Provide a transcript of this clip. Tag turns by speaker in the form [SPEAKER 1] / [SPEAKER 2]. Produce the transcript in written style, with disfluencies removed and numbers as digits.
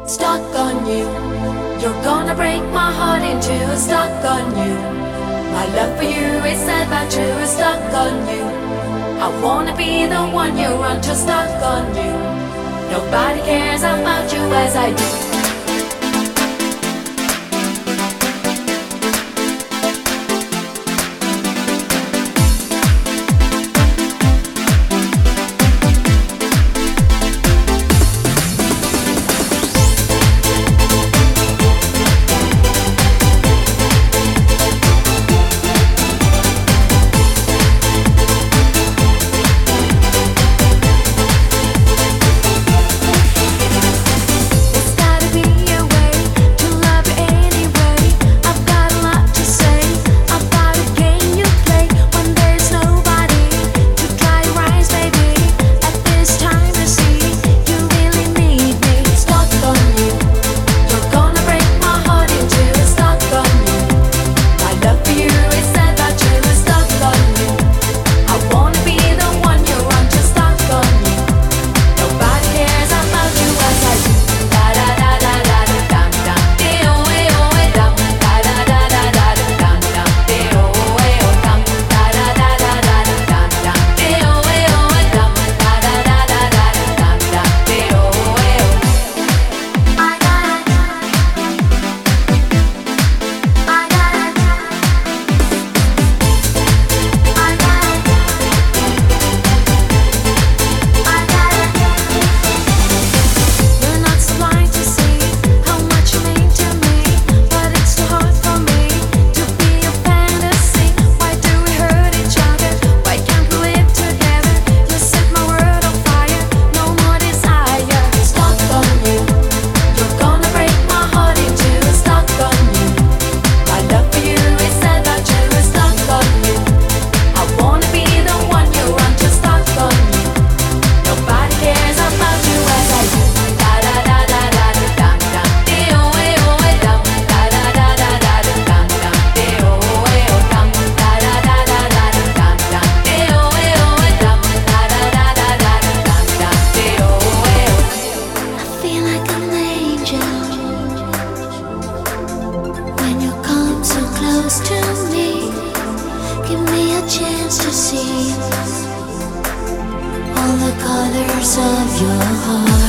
[SPEAKER 1] stuck on you. You're gonna break my heart in two, stuck on you. My love for you is sad but true, stuck on you. I wanna be the one you run to, stuck on you. Nobody cares about you as I do.
[SPEAKER 2] Chance to see all the colors of your heart.